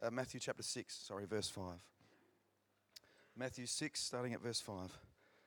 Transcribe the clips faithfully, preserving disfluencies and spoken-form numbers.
uh, Matthew chapter six, sorry, verse five. Matthew six, starting at verse five.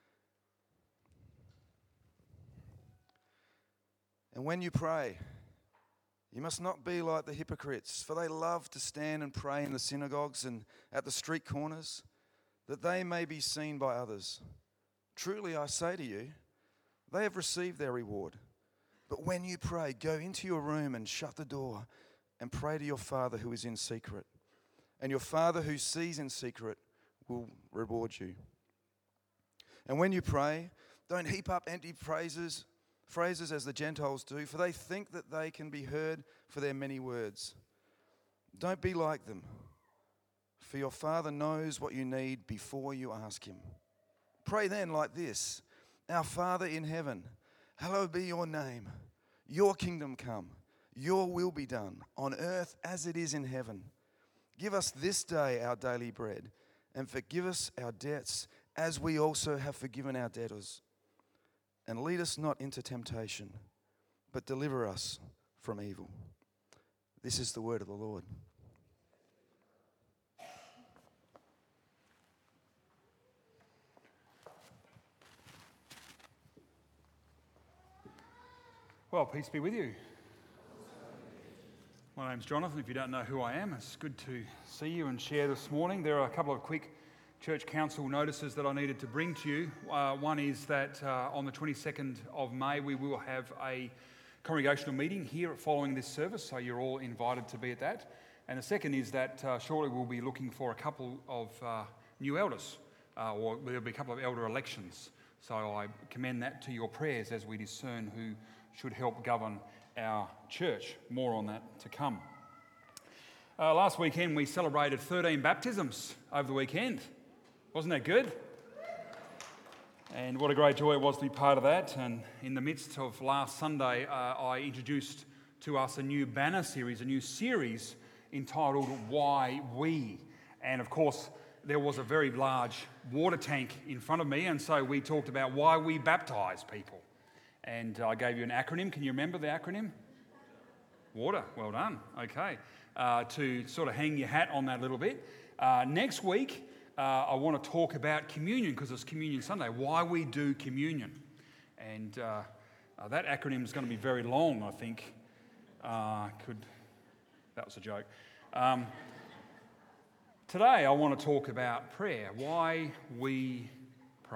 And when you pray, you must not be like the hypocrites, for they love to stand and pray in the synagogues and at the street corners, that they may be seen by others. Truly I say to you, they have received their reward. But when you pray, go into your room and shut the door and pray to your Father who is in secret. And your Father who sees in secret will reward you. And when you pray, don't heap up empty phrases, phrases as the Gentiles do, for they think that they can be heard for their many words. Don't be like them, for your Father knows what you need before you ask him. Pray then like this: Our Father in heaven, hallowed be your name. Your kingdom come. Your will be done on earth as it is in heaven. Give us this day our daily bread, and forgive us our debts as we also have forgiven our debtors. And lead us not into temptation, but deliver us from evil. This is the word of the Lord. Well, peace be with you. My name's Jonathan. If you don't know who I am, it's good to see you and share this morning. There are a couple of quick church council notices that I needed to bring to you. Uh, one is that uh, on the twenty-second of May we will have a congregational meeting here following this service, so you're all invited to be at that. And the second is that uh, shortly we'll be looking for a couple of uh, new elders, uh, or there'll be a couple of elder elections. So I commend that to your prayers as we discern who should help govern our church. More on that to come. Uh, last weekend we celebrated thirteen baptisms over the weekend. Wasn't that good? And what a great joy it was to be part of that. And in the midst of last Sunday, uh, I introduced to us a new banner series, a new series entitled Why We. And of course, there was a very large water tank in front of me, and so we talked about why we baptise people. And I gave you an acronym. Can you remember the acronym? Water. Well done. Okay. Uh, to sort of hang your hat on that a little bit. Uh, next week, uh, I want to talk about communion, because it's Communion Sunday. Why we do communion. And uh, uh, that acronym is going to be very long, I think. Uh, could That was a joke. Um, today, I want to talk about prayer. Why we pray.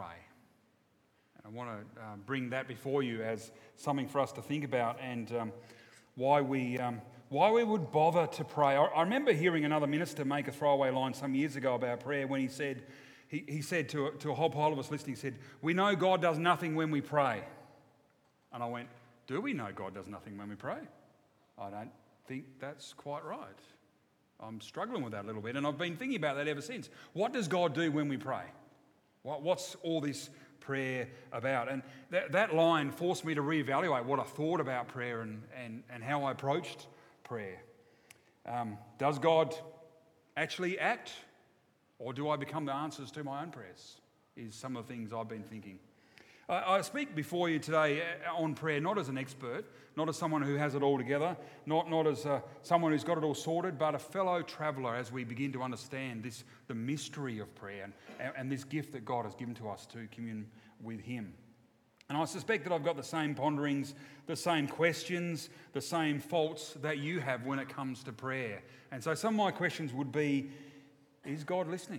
I want to uh, bring that before you as something for us to think about, and um, why we um, why we would bother to pray. I, I remember hearing another minister make a throwaway line some years ago about prayer when he said he, he said to, to a whole pile of us listening, he said, "We know God does nothing when we pray." And I went, "Do we know God does nothing when we pray?" I don't think that's quite right. I'm struggling with that a little bit, and I've been thinking about that ever since. What does God do when we pray? What, what's all this prayer about? And that, that line forced me to reevaluate what I thought about prayer and, and, and how I approached prayer. Um, does God actually act, or do I become the answers to my own prayers? Is some of the things I've been thinking. I, I speak before you today on prayer not as an expert, not as someone who has it all together, not, not as uh, someone who's got it all sorted, but a fellow traveller as we begin to understand this, the mystery of prayer and, and this gift that God has given to us to commune with him. And I suspect that I've got the same ponderings, the same questions, the same faults that you have when it comes to prayer. And so some of my questions would be, is God listening?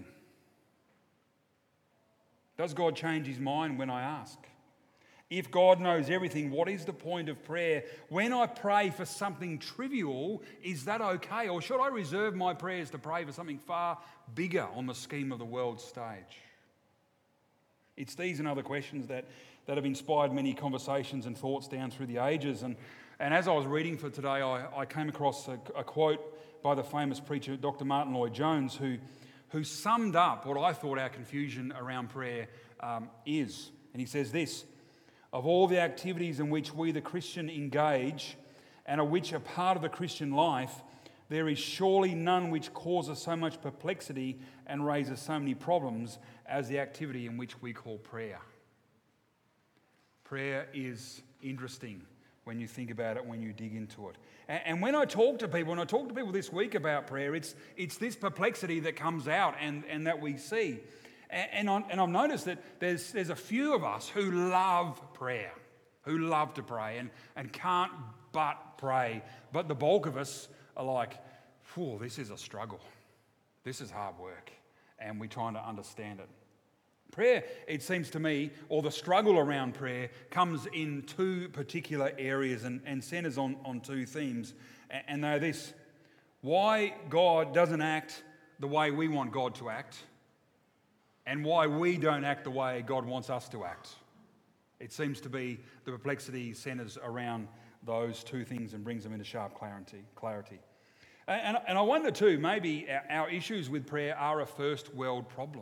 Does God change his mind when I ask? If God knows everything, what is the point of prayer? When I pray for something trivial, is that okay? Or should I reserve my prayers to pray for something far bigger on the scheme of the world stage? It's these and other questions that, that have inspired many conversations and thoughts down through the ages. And, and as I was reading for today, I, I came across a, a quote by the famous preacher, Doctor Martin Lloyd-Jones, who, who summed up what I thought our confusion around prayer um, is. And he says this: "Of all the activities in which we, the Christian, engage and of which are part of the Christian life, there is surely none which causes so much perplexity and raises so many problems as the activity in which we call prayer." Prayer is interesting. when you think about it, when you dig into it. And, and when I talk to people, when I talk to people this week about prayer, it's, it's this perplexity that comes out and, and that we see. And, and, I, and I've noticed that there's, there's a few of us who love prayer, who love to pray and, and can't but pray. But the bulk of us are like, whew, this is a struggle. This is hard work. And we're trying to understand it. Prayer, it seems to me, or the struggle around prayer, comes in two particular areas and, and centres on, on two themes. And they're this: why God doesn't act the way we want God to act, and why we don't act the way God wants us to act. It seems to be the perplexity centres around those two things and brings them into sharp clarity. clarity. And, and I wonder too, maybe our, our issues with prayer are a first world problem.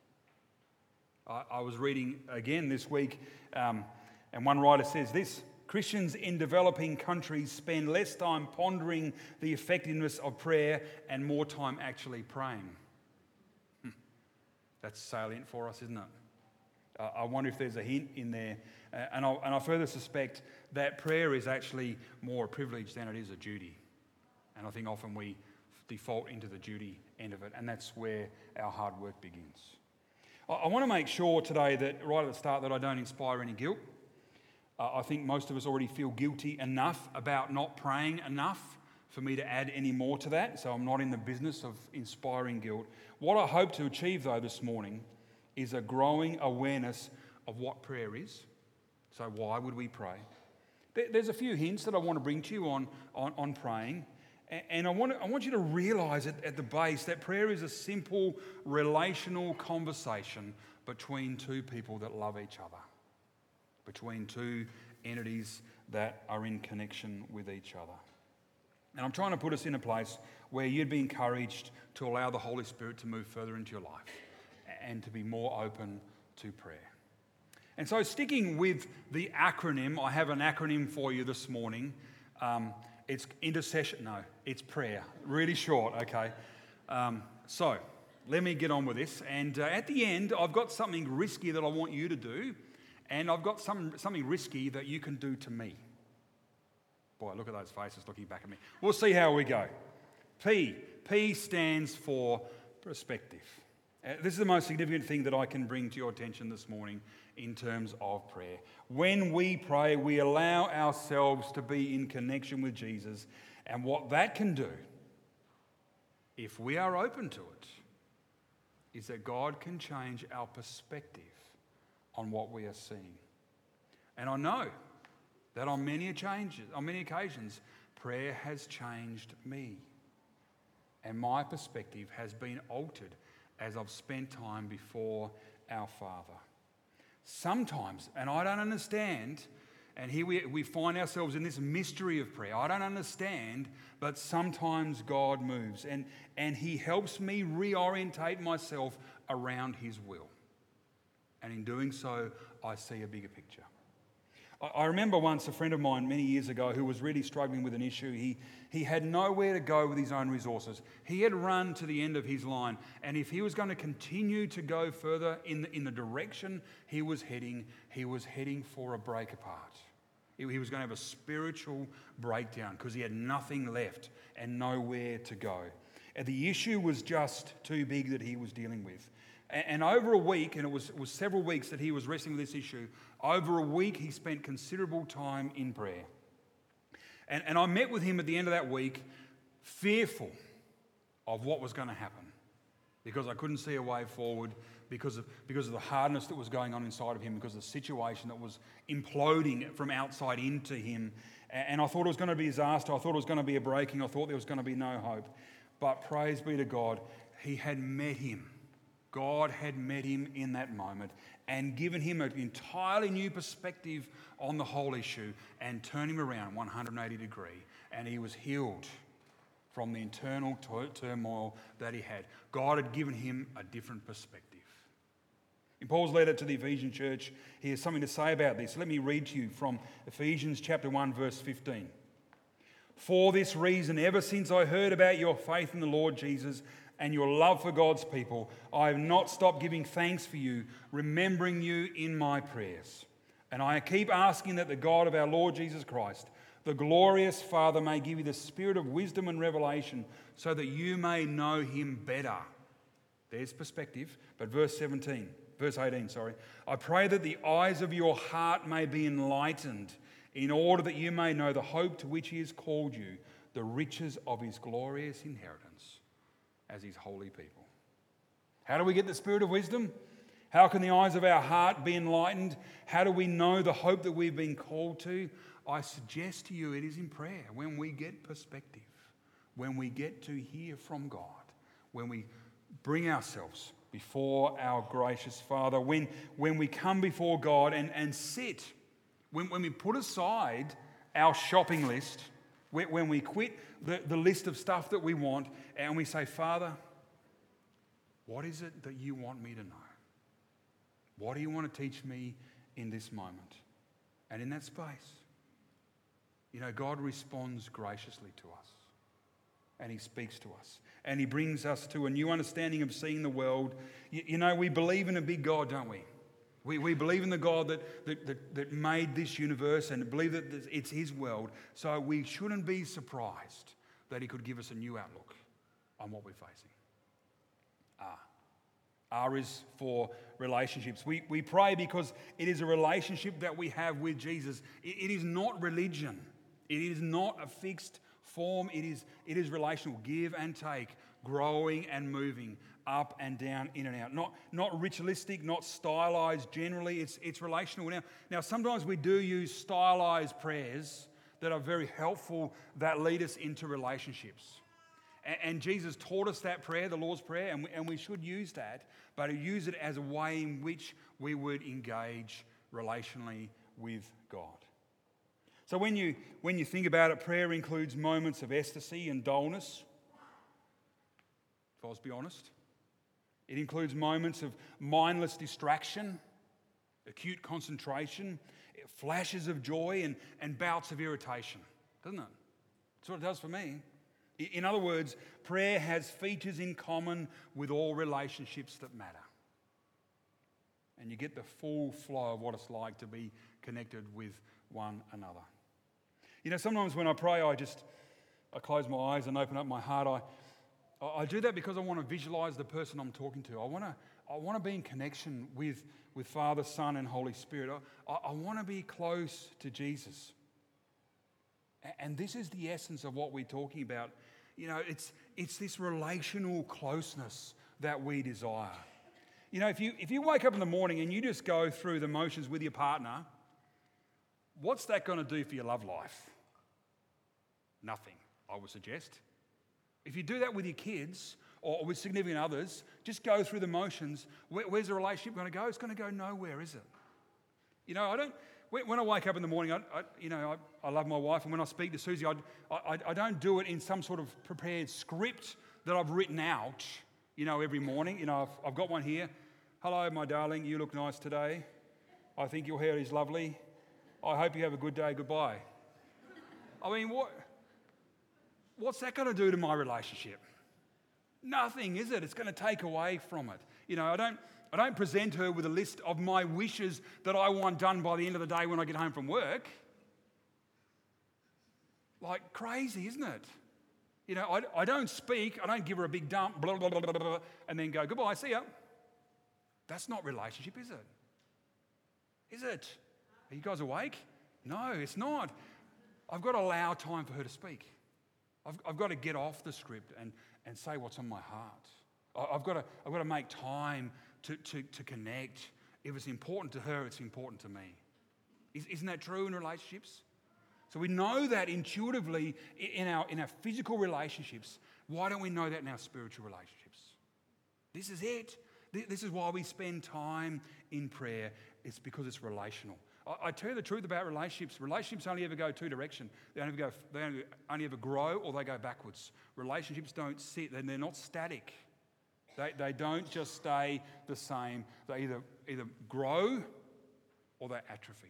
I was reading again this week, um, and one writer says this: Christians in developing countries spend less time pondering the effectiveness of prayer and more time actually praying. Hmm. That's salient for us, isn't it? Uh, I wonder if there's a hint in there. Uh, and, I, and I further suspect that prayer is actually more a privilege than it is a duty. And I think often we default into the duty end of it, and that's where our hard work begins. I want to make sure today that right at the start that I don't inspire any guilt. Uh, I think most of us already feel guilty enough about not praying enough for me to add any more to that, so I'm not in the business of inspiring guilt. What I hope to achieve though this morning is a growing awareness of what prayer is. So why would we pray? There, there's a few hints that I want to bring to you on, on, on praying. And I want, to, I want you to realise at, at the base that prayer is a simple relational conversation between two people that love each other, between two entities that are in connection with each other. And I'm trying to put us in a place where you'd be encouraged to allow the Holy Spirit to move further into your life and to be more open to prayer. And so sticking with the acronym, I have an acronym for you this morning. Um, It's intercession. No, it's prayer. Really short, okay. Um, so, let me get on with this. And uh, at the end, I've got something risky that I want you to do. And I've got some, something risky that you can do to me. Boy, look at those faces looking back at me. We'll see how we go. P. P stands for perspective. Uh, this is the most significant thing that I can bring to your attention this morning in terms of prayer. When we pray, we allow ourselves to be in connection with Jesus, and what that can do, if we are open to it, is that God can change our perspective on what we are seeing. And I know that on many changes, on many occasions, prayer has changed me, and my perspective has been altered as I've spent time before our Father. Sometimes, and I don't understand, and here we, we find ourselves in this mystery of prayer. I don't understand, but sometimes God moves, and, and He helps me reorientate myself around His will. And in doing so, I see a bigger picture. I remember once a friend of mine many years ago who was really struggling with an issue. He, he had nowhere to go with his own resources. He had run to the end of his line, and if he was going to continue to go further in the, in the direction he was heading, he was heading for a break apart. He, he was going to have a spiritual breakdown because he had nothing left and nowhere to go. And the issue was just too big that he was dealing with. And, and over a week, and it was, it was several weeks that he was wrestling with this issue, over a week, he spent considerable time in prayer. And, and I met with him at the end of that week, fearful of what was going to happen, because I couldn't see a way forward, because of, because of the hardness that was going on inside of him, because of the situation that was imploding from outside into him. And I thought it was going to be a disaster. I thought it was going to be a breaking. I thought there was going to be no hope. But praise be to God, he had met him. God had met him in that moment and given him an entirely new perspective on the whole issue and turned him around one hundred eighty degrees, and he was healed from the internal turmoil that he had. God had given him a different perspective. In Paul's letter to the Ephesian church, he has something to say about this. Let me read to you from Ephesians chapter one, verse fifteen. For this reason, ever since I heard about your faith in the Lord Jesus and your love for God's people, I have not stopped giving thanks for you, remembering you in my prayers. And I keep asking that the God of our Lord Jesus Christ, the glorious Father, may give you the spirit of wisdom and revelation so that you may know him better. There's perspective. But verse seventeen, verse eighteen, sorry. I pray that the eyes of your heart may be enlightened in order that you may know the hope to which he has called you, the riches of his glorious inheritance as his holy people. How do we get the spirit of wisdom? How can the eyes of our heart be enlightened? How do we know the hope that we've been called to? I suggest to you it is in prayer. When we get perspective, when we get to hear from God, when we bring ourselves before our gracious Father, when, when we come before God and, and sit, when, when we put aside our shopping list, when, when we quit the, the list of stuff that we want and we say, Father, what is it that you want me to know? What do you want to teach me in this moment? And in that space, you know, God responds graciously to us. And he speaks to us. And he brings us to a new understanding of seeing the world. You, you know, we believe in a big God, don't we? We, we believe in the God that, that, that, that made this universe and believe that it's his world. So we shouldn't be surprised that he could give us a new outlook on what we're facing. Ah. R is for relationships. We, we pray because it is a relationship that we have with Jesus. It, it is not religion. It is not a fixed form. It is, it is relational. Give and take, growing and moving, up and down, in and out. Not, not ritualistic, not stylized generally. It's, it's relational. Now, now, sometimes we do use stylized prayers that are very helpful that lead us into relationships. And Jesus taught us that prayer, the Lord's Prayer, and we, and we should use that, but use it as a way in which we would engage relationally with God. So when you, when you think about it, prayer includes moments of ecstasy and dullness, if I was to be honest. It includes moments of mindless distraction, acute concentration, flashes of joy, and, and bouts of irritation, doesn't it? That's what it does for me. In other words, prayer has features in common with all relationships that matter. And you get the full flow of what it's like to be connected with one another. You know, sometimes when I pray, I just, I close my eyes and open up my heart. I, I do that because I want to visualize the person I'm talking to. I want to, I want to be in connection with, with Father, Son, and Holy Spirit. I, I want to be close to Jesus. And this is the essence of what we're talking about. You know, it's it's this relational closeness that we desire. You know, if you if you wake up in the morning and you just go through the motions with your partner, what's that going to do for your love life? Nothing, I would suggest. If you do that with your kids or with significant others, just go through the motions, where, where's the relationship going to go? It's going to go nowhere, is it? You know, I don't... When I wake up in the morning, I, I, you know, I, I love my wife, and when I speak to Susie, I, I, I don't do it in some sort of prepared script that I've written out, you know, every morning. You know, I've, I've got one here. Hello, my darling, you look nice today. I think your hair is lovely. I hope you have a good day. Goodbye. I mean, what? What's that going to do to my relationship? Nothing, is it? It's going to take away from it. You know, I don't... I don't present her with a list of my wishes that I want done by the end of the day when I get home from work. Like crazy, isn't it? You know, I, I don't speak, I don't give her a big dump, blah, blah, blah, blah, blah, and then go, goodbye, see ya. That's not relationship, is it? Is it? Are you guys awake? No, it's not. I've got to allow time for her to speak. I've, I've got to get off the script and, and say what's on my heart. I've got to, I've got to make time To, to, to connect. If it's important to her, it's important to me. Isn't that true in relationships? So we know that intuitively in our, in our physical relationships. Why don't we know that in our spiritual relationships? This is it. This is why we spend time in prayer. It's because it's relational. I, I tell you the truth about relationships. Relationships only ever go two directions. They only, go, they only, only ever grow or they go backwards. Relationships don't sit, and they're not static. They, they don't just stay the same. They either, either grow or they atrophy.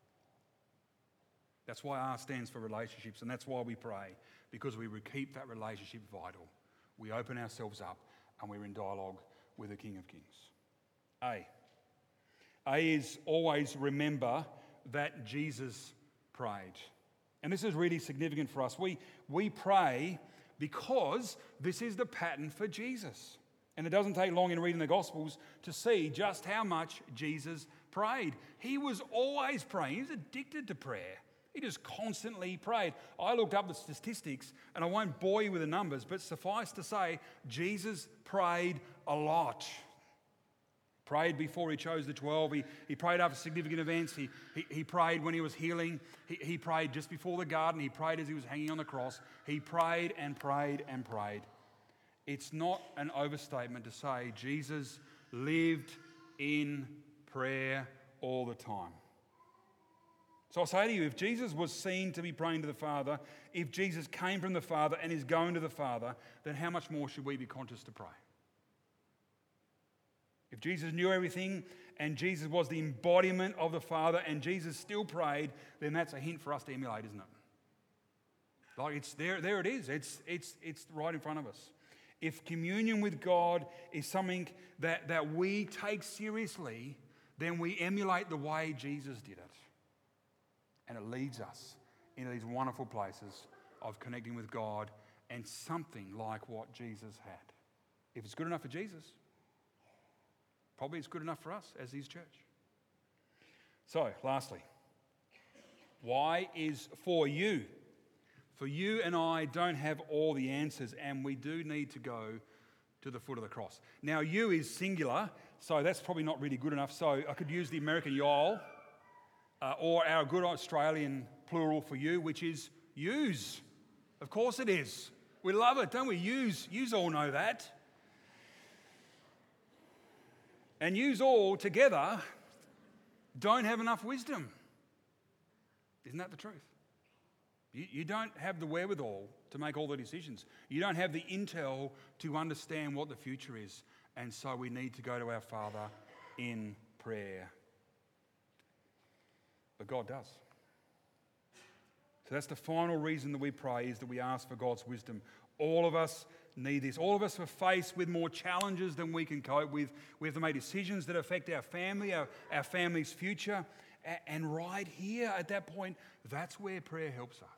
That's why R stands for relationships, and that's why we pray, because we keep that relationship vital. We open ourselves up and we're in dialogue with the King of Kings. A. A is always remember that Jesus prayed. And this is really significant for us. We, we pray because this is the pattern for Jesus. And it doesn't take long in reading the Gospels to see just how much Jesus prayed. He was always praying. He was addicted to prayer. He just constantly prayed. I looked up the statistics, and I won't bore you with the numbers, but suffice to say, Jesus prayed a lot. Prayed before he chose the twelve. He, he prayed after significant events. He, he, he prayed when he was healing. He, he prayed just before the garden. He prayed as he was hanging on the cross. He prayed and prayed and prayed. It's not an overstatement to say Jesus lived in prayer all the time. So I say to you, if Jesus was seen to be praying to the Father, if Jesus came from the Father and is going to the Father, then how much more should we be conscious to pray? If Jesus knew everything and Jesus was the embodiment of the Father and Jesus still prayed, then that's a hint for us to emulate, isn't it? Like it's there, there it is. It's, it's, it's right in front of us. If communion with God is something that, that we take seriously, then we emulate the way Jesus did it. And it leads us into these wonderful places of connecting with God and something like what Jesus had. If it's good enough for Jesus, probably it's good enough for us as his church. So, lastly, why is for you? For you and I don't have all the answers, and we do need to go to the foot of the cross. Now, you is singular, so that's probably not really good enough. So I could use the American y'all, uh, or our good Australian plural for you, which is yous. Of course it is. We love it, don't we? Yous, yous all know that. And yous all together don't have enough wisdom. Isn't that the truth? You, you don't have the wherewithal to make all the decisions. You don't have the intel to understand what the future is. And so we need to go to our Father in prayer. But God does. So that's the final reason that we pray, is that we ask for God's wisdom. All of us need this. All of us are faced with more challenges than we can cope with. We have to make decisions that affect our family, our, our family's future. And right here at that point, that's where prayer helps us.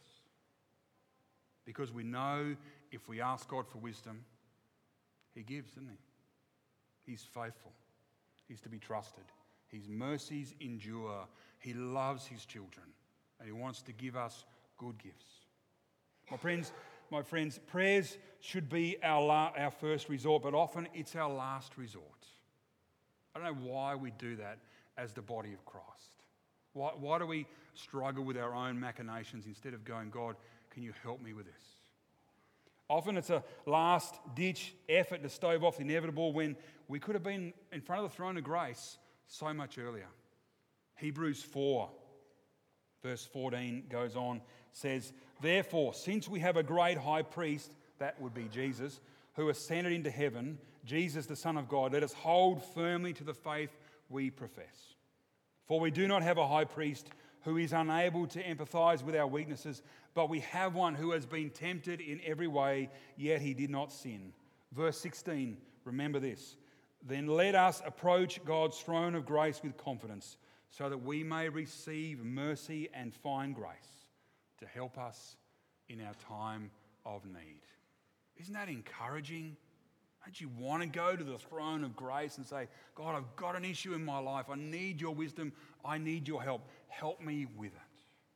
Because we know if we ask God for wisdom, he gives, doesn't he? He's faithful. He's to be trusted. His mercies endure. He loves his children. And he wants to give us good gifts. My friends, my friends, prayers should be our, la- our first resort, but often it's our last resort. I don't know why we do that as the body of Christ. Why, why do we struggle with our own machinations instead of going, God, can you help me with this? Often it's a last-ditch effort to stave off the inevitable when we could have been in front of the throne of grace so much earlier. Hebrews four, verse fourteen goes on, says, therefore, since we have a great high priest, that would be Jesus, who ascended into heaven, Jesus the Son of God, let us hold firmly to the faith we profess. For we do not have a high priest who is unable to empathize with our weaknesses, but we have one who has been tempted in every way, yet he did not sin. Verse sixteen, remember this. Then let us approach God's throne of grace with confidence, so that we may receive mercy and find grace to help us in our time of need. Isn't that encouraging? Don't you want to go to the throne of grace and say, God, I've got an issue in my life. I need your wisdom. I need your help. Help me with it.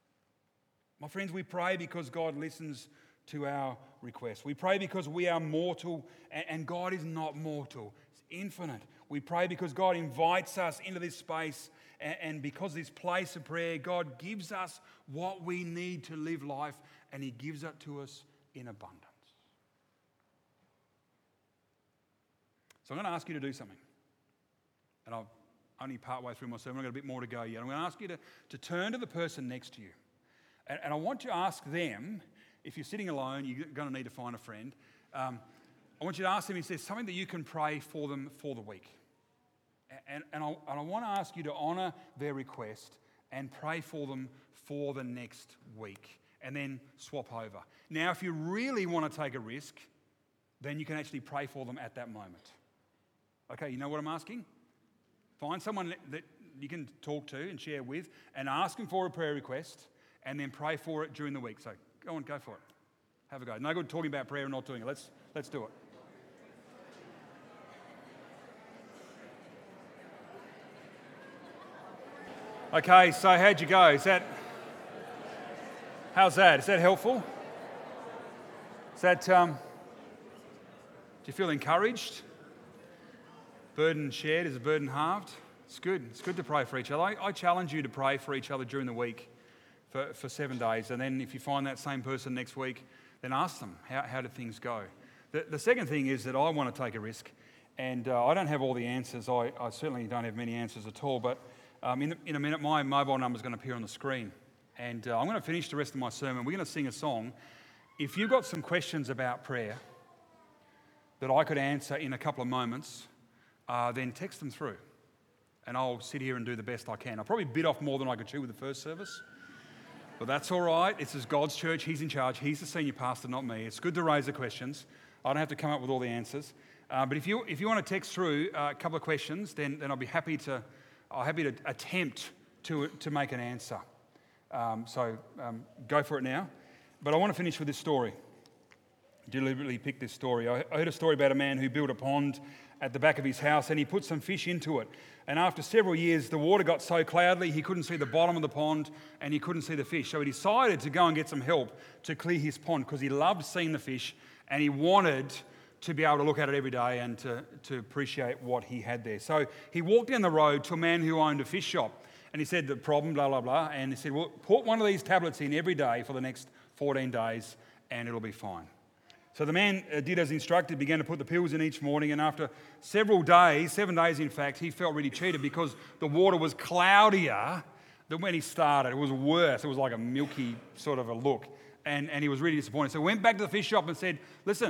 My friends, we pray because God listens to our requests. We pray because we are mortal and God is not mortal. It's infinite. We pray because God invites us into this space, and because this place of prayer, God gives us what we need to live life, and he gives it to us in abundance. So I'm going to ask you to do something. And I'm only part way through my sermon. I've got a bit more to go yet. I'm going to ask you to, to turn to the person next to you. And, and I want you to ask them, if you're sitting alone, you're going to need to find a friend. Um, I want you to ask them if there's something that you can pray for them for the week. And, and, I, and I want to ask you to honour their request and pray for them for the next week. And then swap over. Now, if you really want to take a risk, then you can actually pray for them at that moment. Okay, you know what I'm asking? Find someone that, you can talk to and share with, and ask them for a prayer request, and then pray for it during the week. So go on, go for it. Have a go. No good talking about prayer and not doing it. Let's let's do it. Okay, so how'd you go? Is that how's that? Is that helpful? Is that um, do you feel encouraged? Burden shared is a burden halved. It's good. It's good to pray for each other. I, I challenge you to pray for each other during the week for, for seven days. And then if you find that same person next week, then ask them, how, how did things go? The, the second thing is that I want to take a risk. And uh, I don't have all the answers. I, I certainly don't have many answers at all. But um, in, in a minute, my mobile number is going to appear on the screen. And uh, I'm going to finish the rest of my sermon. We're going to sing a song. If you've got some questions about prayer that I could answer in a couple of moments, Uh, then text them through, and I'll sit here and do the best I can. I probably bit off more than I could chew with the first service, but that's all right. This is God's church. He's in charge. He's the senior pastor, not me. It's good to raise the questions. I don't have to come up with all the answers. Uh, but if you if you want to text through uh, a couple of questions, then then I'll be happy to I'll happy to attempt to to make an answer. Um, so um, go for it now. But I want to finish with this story. Deliberately picked this story. I heard a story about a man who built a pond at the back of his house, and he put some fish into it. And after several years, the water got so cloudy, he couldn't see the bottom of the pond, and he couldn't see the fish. So he decided to go and get some help to clear his pond, because he loved seeing the fish, and he wanted to be able to look at it every day and to, to appreciate what he had there. So he walked down the road to a man who owned a fish shop, and he said, the problem, blah, blah, blah. And he said, well, put one of these tablets in every day for the next fourteen days, and it'll be fine. So the man did as instructed, began to put the pills in each morning, and after several days, seven days in fact, he felt really cheated because the water was cloudier than when he started. It was worse. It was like a milky sort of a look, and, and he was really disappointed. So he went back to the fish shop and said, listen,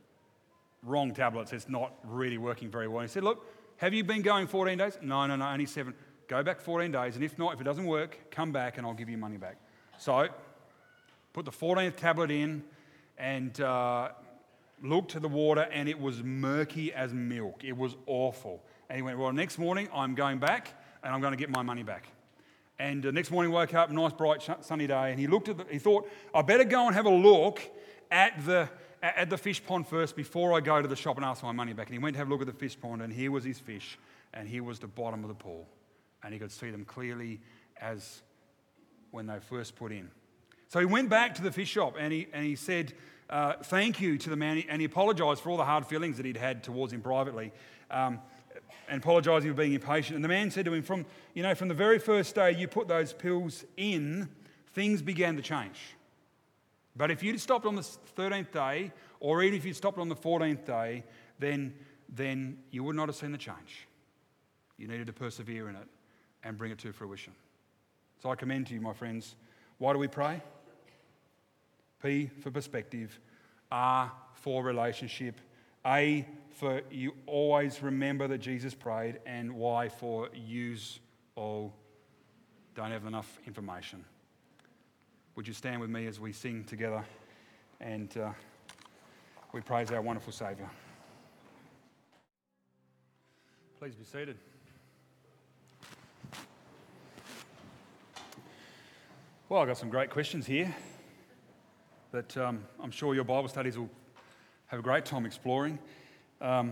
wrong tablets, it's not really working very well. And he said, look, have you been going fourteen days? No, no, no, only seven. Go back fourteen days, and if not, if it doesn't work, come back and I'll give you money back. So put the fourteenth tablet in, and uh, looked to the water, and it was murky as milk. It was awful. And he went, well, next morning I'm going back, and I'm going to get my money back. And the uh, next morning woke up, nice bright sunny day, and he looked at the, he thought, I better go and have a look at the at the fish pond first before I go to the shop and ask for my money back. And he went to have a look at the fish pond, and here was his fish, and here was the bottom of the pool. And he could see them clearly as when they first put in. So he went back to the fish shop, and he and he said uh, thank you to the man, and he apologised for all the hard feelings that he'd had towards him privately, um, and apologising for being impatient. And the man said to him, "From you know, from the very first day you put those pills in, things began to change. But if you'd stopped on the thirteenth day, or even if you'd stopped on the fourteenth day, then then you would not have seen the change. You needed to persevere in it and bring it to fruition." So I commend to you, my friends. Why do we pray? P for perspective, R for relationship, A for you always remember that Jesus prayed, and Y for use all don't have enough information. Would you stand with me as we sing together and uh, we praise our wonderful Saviour. Please be seated. Well, I've got some great questions here that um, I'm sure your Bible studies will have a great time exploring. Um,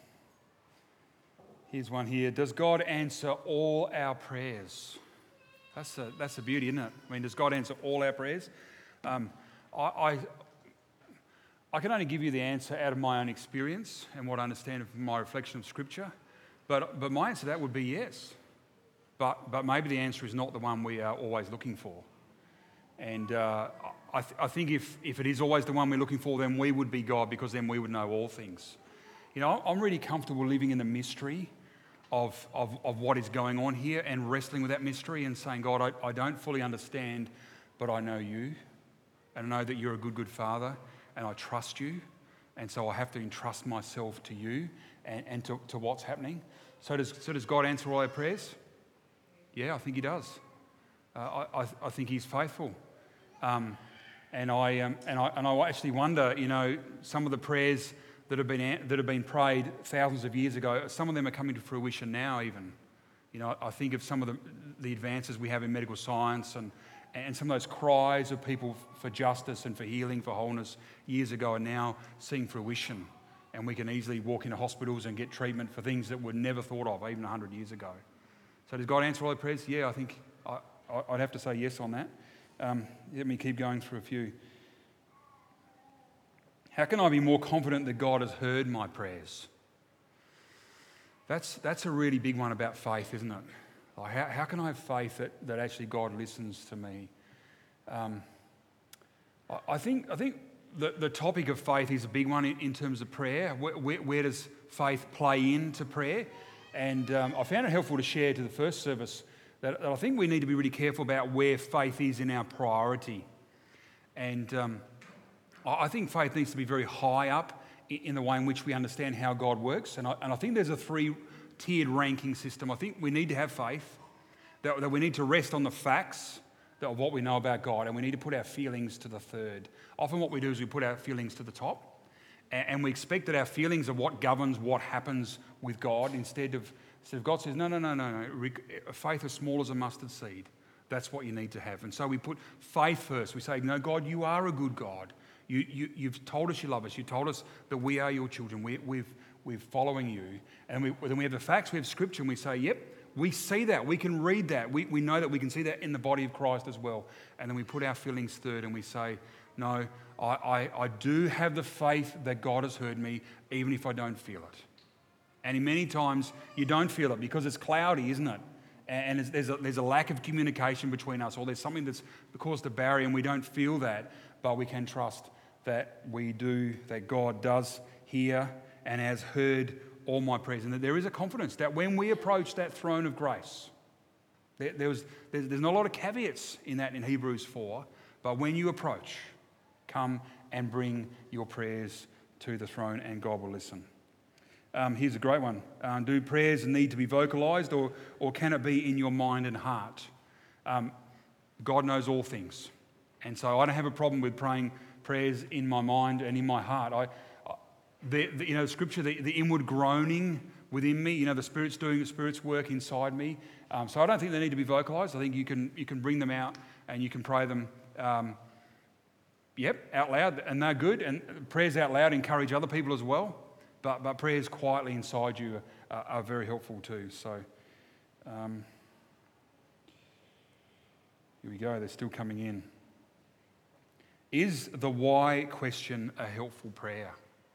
here's one here. Does God answer all our prayers? That's a, that's the beauty, isn't it? I mean, does God answer all our prayers? Um, I, I, I can only give you the answer out of my own experience and what I understand from my reflection of Scripture. But, but my answer to that would be yes. But, but maybe the answer is not the one we are always looking for. And uh, I, th- I think if, if it is always the one we're looking for, then we would be God, because then we would know all things. You know, I'm really comfortable living in the mystery of, of, of what is going on here and wrestling with that mystery and saying, God, I, I don't fully understand, but I know you. And I know that you're a good, good Father, and I trust you. And so I have to entrust myself to you and, and to, to what's happening. So does, so does God answer all our prayers? Yeah, I think he does. Uh, I, I think he's faithful. Um, and, I, um, and, I, and I actually wonder, you know, some of the prayers that have been that have been prayed thousands of years ago, some of them are coming to fruition now even. You know, I think of some of the, the advances we have in medical science and, and some of those cries of people for justice and for healing, for wholeness years ago are now seeing fruition. And we can easily walk into hospitals and get treatment for things that were never thought of even one hundred years ago. So does God answer all our prayers? Yeah, I think I, I'd have to say yes on that. Um, let me keep going through a few. How can I be more confident that God has heard my prayers? That's, that's a really big one about faith, isn't it? Like how, how can I have faith that, that actually God listens to me? Um, I, I think I think the, the topic of faith is a big one in, in terms of prayer. Where, where, where does faith play into prayer? And um, I found it helpful to share to the first service that, that I think we need to be really careful about where faith is in our priority. And um, I, I think faith needs to be very high up in, in the way in which we understand how God works. And I, and I think there's a three-tiered ranking system. I think we need to have faith, that, that we need to rest on the facts of what we know about God, and we need to put our feelings to the third. Often what we do is we put our feelings to the top, and we expect that our feelings are what governs what happens with God, instead of, instead of God says, no, no, no, no, no, faith as small as a mustard seed. That's what you need to have. And so we put faith first. We say, no, God, you are a good God. You, you, you've told us you love us. You told us that we are your children. We, we've, we're following you. And we, then we have the facts, we have scripture, and we say, yep, we see that. We can read that. We, we know that we can see that in the body of Christ as well. And then we put our feelings third and we say, no, I, I, I do have the faith that God has heard me, even if I don't feel it. And in many times, you don't feel it because it's cloudy, isn't it? And there's a, there's a lack of communication between us, or there's something that's caused a barrier and we don't feel that, but we can trust that we do, that God does hear and has heard all my prayers. And that there is a confidence that when we approach that throne of grace, there, there was, there's, there's not a lot of caveats in that in Hebrews four, but when you approach, come and bring your prayers to the throne and God will listen. Um, here's a great one. Um, do prayers need to be vocalised, or, or can it be in your mind and heart? Um, God knows all things. And so I don't have a problem with praying prayers in my mind and in my heart. I, I the, the, you know, Scripture, the, the inward groaning within me, you know, the Spirit's doing the Spirit's work inside me. Um, so I don't think they need to be vocalised. I think you can you can bring them out and you can pray them um, Yep, out loud, and they're good. And prayers out loud encourage other people as well. But but prayers quietly inside you are, are very helpful too. So um, here we go. They're still coming in. Is the why question a helpful prayer?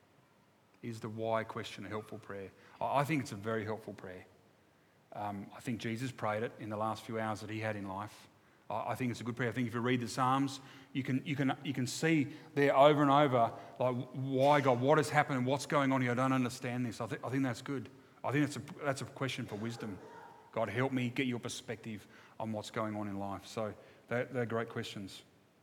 Is the why question a helpful prayer? I think it's a very helpful prayer. Um, I think Jesus prayed it in the last few hours that he had in life. I think it's a good prayer. I think if you read the Psalms, you can you can you can see there over and over, like, why God, what has happened, what's going on here? I don't understand this. I think I think that's good. I think that's a that's a question for wisdom. God, help me get your perspective on what's going on in life. So they're, they're great questions.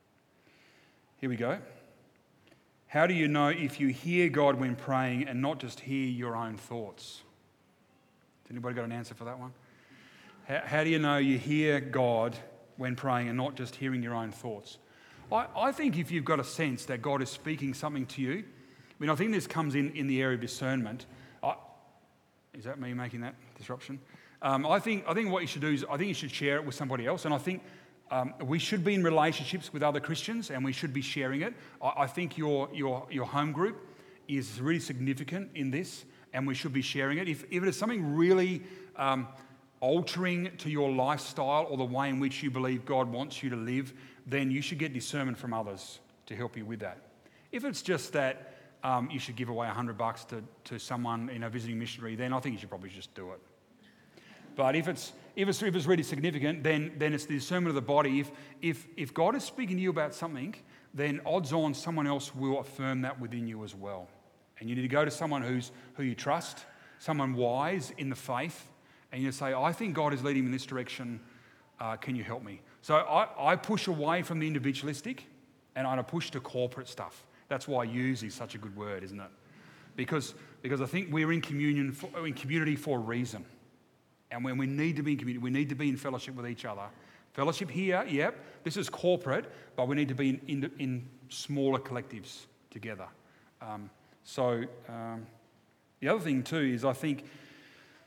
Here we go. How do you know if you hear God when praying and not just hear your own thoughts? Has anybody got an answer for that one? How, how do you know you hear God when praying and not just hearing your own thoughts? I, I think if you've got a sense that God is speaking something to you, I mean, I think this comes in, in the area of discernment. I, is that me making that disruption? Um, I think I think what you should do is I think you should share it with somebody else, and I think um, we should be in relationships with other Christians, and we should be sharing it. I, I think your your your home group is really significant in this, and we should be sharing it. If if it is something really um, altering to your lifestyle or the way in which you believe God wants you to live, then you should get discernment from others to help you with that. If it's just that um, you should give away a hundred bucks to, to someone in a visiting missionary, then I think you should probably just do it. But if it's if it's if it's really significant, then then it's the discernment of the body. If if if God is speaking to you about something, then odds on someone else will affirm that within you as well. And you need to go to someone who's who you trust, someone wise in the faith. And you say, I think God is leading me in this direction. Uh, can you help me? So I, I push away from the individualistic and I push to corporate stuff. That's why use is such a good word, isn't it? Because, because I think we're in communion for, in community for a reason. And when we need to be in community, we need to be in fellowship with each other. Fellowship here, yep, this is corporate, but we need to be in, in, in smaller collectives together. Um, so um, the other thing too is I think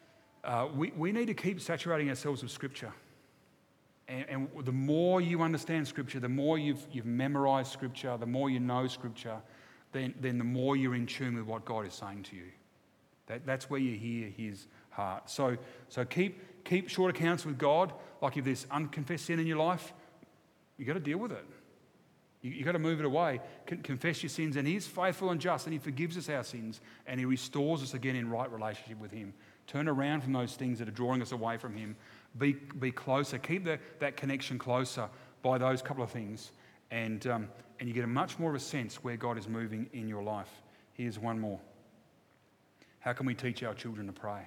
uh, we, we need to keep saturating ourselves with Scripture. And, and the more you understand Scripture, the more you've, you've memorized Scripture, the more you know Scripture, then, then the more you're in tune with what God is saying to you. That, that's where you hear his heart. So, so keep, keep short accounts with God. Like if there's unconfessed sin in your life, you've got to deal with it. You, you've got to move it away. Con- confess your sins, and he's faithful and just, and he forgives us our sins, and he restores us again in right relationship with him. Turn around from those things that are drawing us away from him. Be, be closer. Keep the, that connection closer by those couple of things, and, um, and you get a much more of a sense where God is moving in your life. Here's one more. How can we teach our children to pray?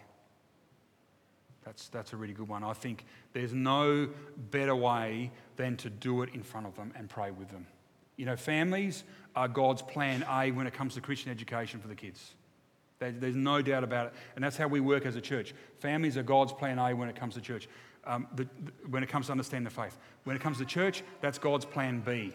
That's, that's a really good one. I think there's no better way than to do it in front of them and pray with them. You know, families are God's plan A when it comes to Christian education for the kids. There, there's no doubt about it. And that's how we work as a church. Families are God's plan A when it comes to church, um, the, the, when it comes to understand the faith. When it comes to church, that's God's plan B.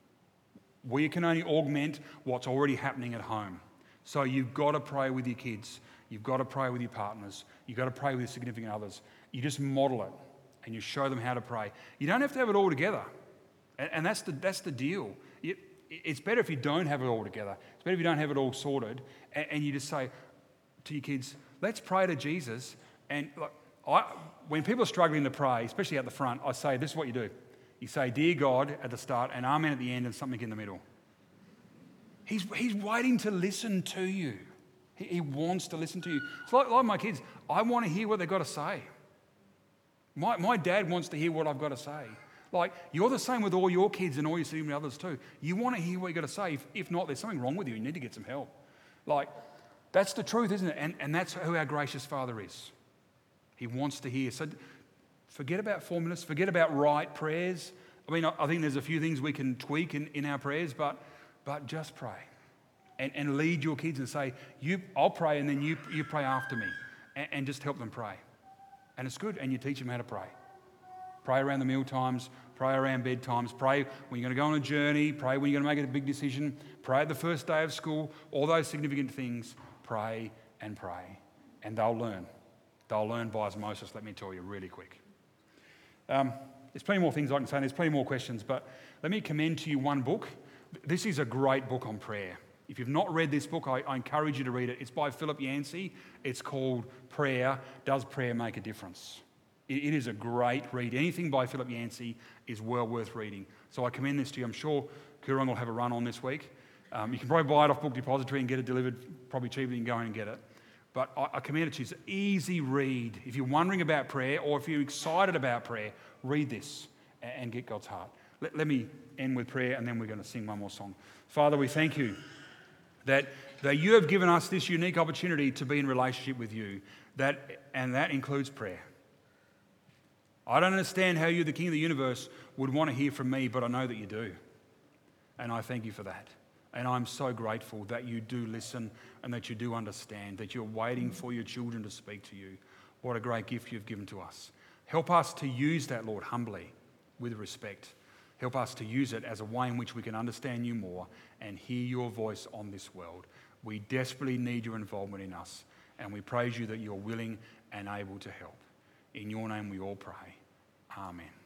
We can only augment what's already happening at home. So you've got to pray with your kids. You've got to pray with your partners. You've got to pray with your significant others. You just model it and you show them how to pray. You don't have to have it all together. And, and that's the that's the deal. You, it's better if you don't have it all together. It's better if you don't have it all sorted. And, and you just say to your kids, let's pray to Jesus. And like, I, when people are struggling to pray, especially at the front, I say, this is what you do. You say, dear God at the start and amen at the end and something in the middle. He's, he's waiting to listen to you. He, he wants to listen to you. It's like, like my kids. I want to hear what they've got to say. My, my dad wants to hear what I've got to say. Like, you're the same with all your kids and all your significant others too. You want to hear what you've got to say. If, if not, there's something wrong with you. You need to get some help. Like, that's the truth, isn't it? And, and that's who our gracious Father is. He wants to hear. So forget about formulas. Forget about right prayers. I mean, I, I think there's a few things we can tweak in, in our prayers, but But just pray and, and lead your kids and say, "You, I'll pray and then you, you pray after me," and, and just help them pray. And it's good, and you teach them how to pray. Pray around the meal times, pray around bedtimes, pray when you're going to go on a journey, pray when you're going to make a big decision, pray at the first day of school, all those significant things, pray and pray. And they'll learn. They'll learn by osmosis, let me tell you, really quick. Um, there's plenty more things I can say, and there's plenty more questions, but let me commend to you one book. This is a great book on prayer. If you've not read this book, I, I encourage you to read it. It's by Philip Yancey. It's called Prayer. Does Prayer Make a Difference? It, it is a great read. Anything by Philip Yancey is well worth reading. So I commend this to you. I'm sure Kurong will have a run on this week. Um, you can probably buy it off Book Depository and get it delivered probably cheaper than going and get it. But I, I commend it to you. It's an easy read. If you're wondering about prayer or if you're excited about prayer, read this and, and get God's heart. Let, let me end with prayer, and then we're going to sing one more song. Father, we thank you that, that you have given us this unique opportunity to be in relationship with you, that, and that includes prayer. I don't understand how you, the King of the universe, would want to hear from me, but I know that you do. And I thank you for that. And I'm so grateful that you do listen and that you do understand, that you're waiting for your children to speak to you. What a great gift you've given to us. Help us to use that, Lord, humbly, with respect. Help us to use it as a way in which we can understand you more and hear your voice on this world. We desperately need your involvement in us, and we praise you that you're willing and able to help. In your name we all pray. Amen.